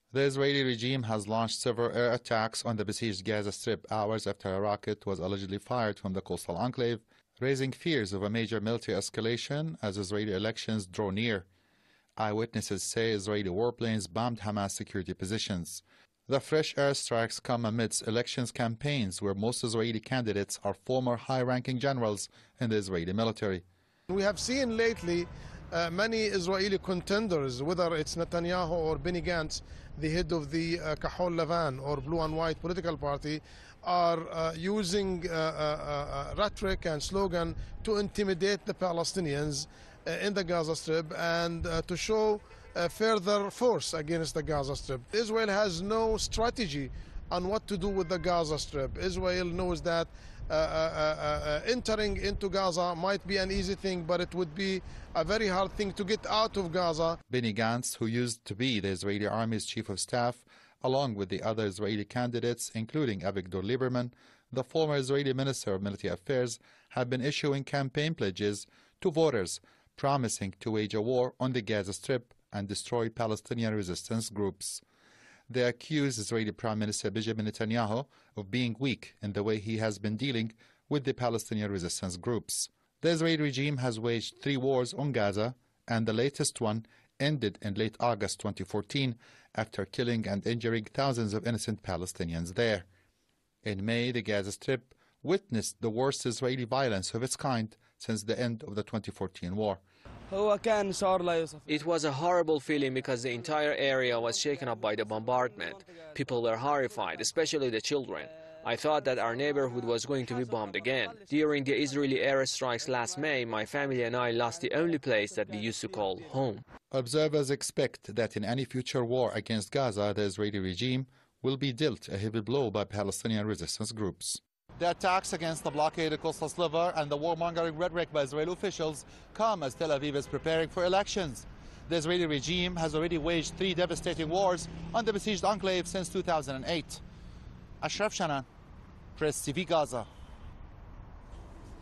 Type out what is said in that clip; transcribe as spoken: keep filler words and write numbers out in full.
The Israeli regime has launched several air attacks on the besieged Gaza Strip hours after a rocket was allegedly fired from the coastal enclave, raising fears of a major military escalation as Israeli elections draw near. Eyewitnesses say Israeli warplanes bombed Hamas security positions. The fresh airstrikes come amidst elections campaigns where most Israeli candidates are former high-ranking generals in the Israeli military. We have seen lately uh, many Israeli contenders, whether it's Netanyahu or Benny Gantz, the head of the uh, Kahol Lavan or Blue and White political party, are uh, using uh, uh, uh, rhetoric and slogan to intimidate the Palestinians uh, in the Gaza Strip and uh, to show uh, further force against the Gaza Strip. Israel has no strategy on what to do with the Gaza Strip. Israel knows that uh, uh, uh, uh, entering into Gaza might be an easy thing, but it would be a very hard thing to get out of Gaza. Benny Gantz, who used to be the Israeli Army's chief of staff, along with the other Israeli candidates, including Avigdor Lieberman, the former Israeli Minister of Military Affairs, have been issuing campaign pledges to voters, promising to wage a war on the Gaza Strip and destroy Palestinian resistance groups. They accuse Israeli Prime Minister Benjamin Netanyahu of being weak in the way he has been dealing with the Palestinian resistance groups. The Israeli regime has waged three wars on Gaza, and the latest one ended in late August twenty fourteen after killing and injuring thousands of innocent Palestinians there. In May, the Gaza Strip witnessed the worst Israeli violence of its kind since the end of the twenty fourteen war. It was a horrible feeling because the entire area was shaken up by the bombardment. People were horrified, especially the children. I thought that our neighborhood was going to be bombed again. During the Israeli airstrikes last May, my family and I lost the only place that we used to call home. Observers expect that in any future war against Gaza, the Israeli regime will be dealt a heavy blow by Palestinian resistance groups. The attacks against the blockaded coastal sliver and the warmongering rhetoric by Israeli officials come as Tel Aviv is preparing for elections. The Israeli regime has already waged three devastating wars on the besieged enclave since two thousand eight. Ashraf Shanan, Press T V Gaza.